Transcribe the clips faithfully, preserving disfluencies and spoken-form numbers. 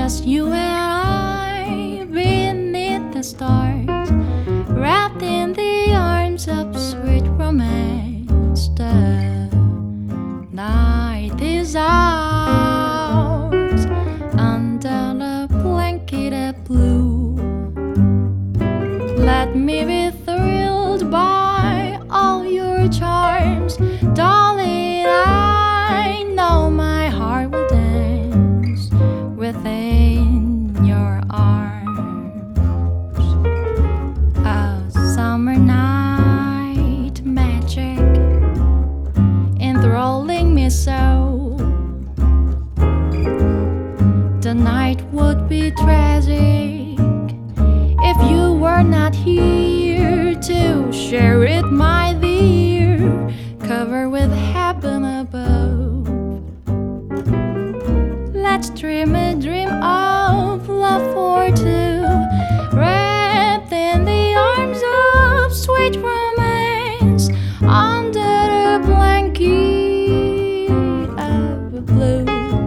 just you and I beneath the stars, wrapped in the arms of sweet romance. The night is ours under the blanket of blue. Let me be thrilled by all your charms, darling. I know my heart will dance within your arms. A summer night magic enthralling me so. The night would be tragic if you were not here to share it, my dear, covered with heaven above. Let's dream a dream of love for two, wrapped in the arms of sweet romance, under the blanket of blue.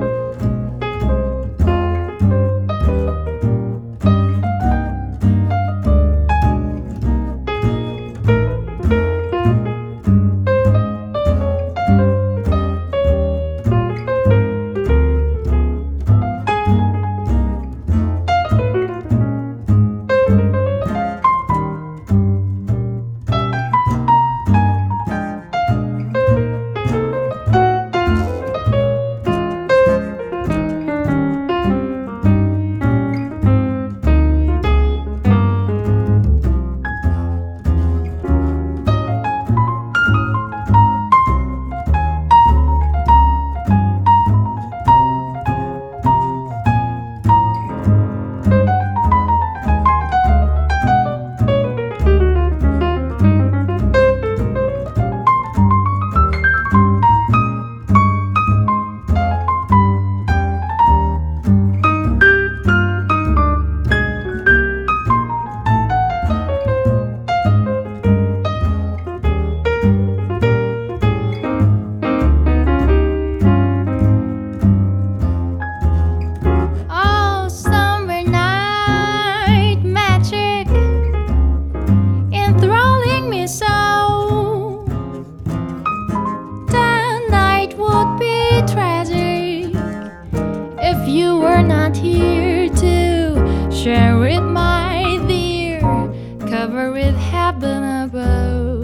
If you were not here to share it, my dear, covered with heaven above.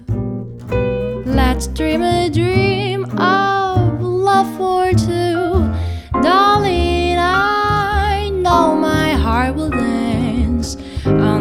Let's dream a dream of love for two, darling. I know my heart will dance